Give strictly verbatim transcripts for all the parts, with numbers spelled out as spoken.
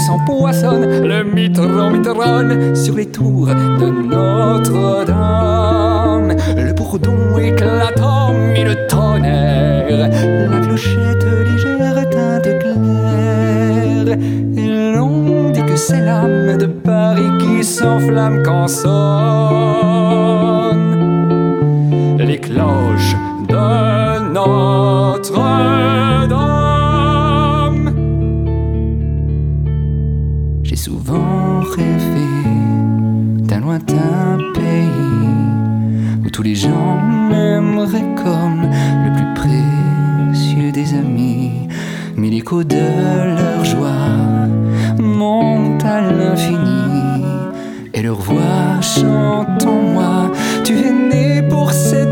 s'empoissonne, le mitron mitronne sur les tours de Notre-Dame. Le bourdon éclatant mit le tonnerre, la clochette légère teinte claire. Et l'on dit que c'est l'âme de Paris qui s'enflamme quand sonnent les cloches de Notre-Dame. J'ai souvent rêvé d'un lointain pays où tous les gens m'aimeraient comme le plus précieux des amis. Mais l'écho de leur joie monte à l'infini et leur voix chante en moi: tu es né pour cette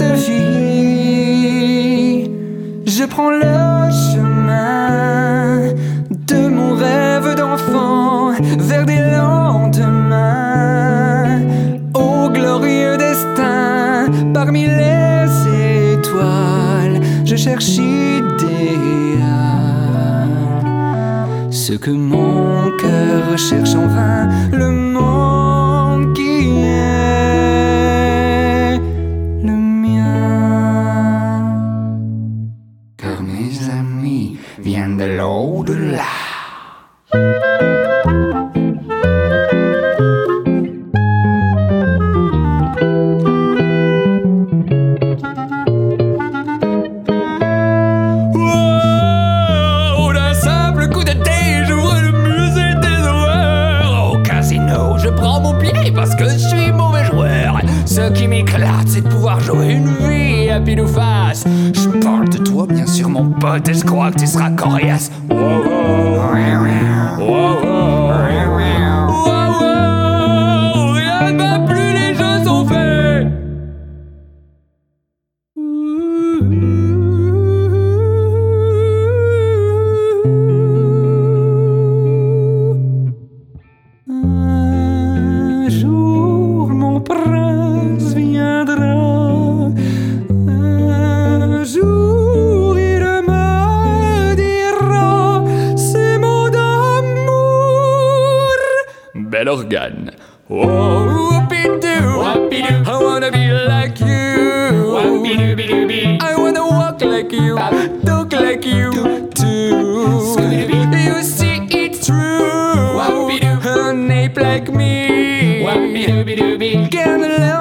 vie. Je prends le chemin de mon rêve d'enfant vers des lendemains au glorieux destin. Parmi les étoiles, je cherche idéal, ce que mon cœur cherche en vain, le monde qui est le mien. Car mes amis viennent de l'au-delà. Parce que je suis mauvais joueur. Ce qui m'éclate, c'est de pouvoir jouer une vie à pile ou face. Je parle de toi, bien sûr, mon pote, et je crois que tu seras coriace. Wow, wow. Wow, wow. Wow, wow. Rien ne va plus, les jeux sont faits. Un jour mon prince viendra, un jour il me dira ces mots d'amour. Bel organe. Oh, whoopidoo, whoopidoo. I wanna be like you. Whoopidoo-bidoo-bee. I wanna walk like you, talk like you too. You see it's true. Whoopidoo. An ape like me. Whoopidoo-bidoo-bee. Can love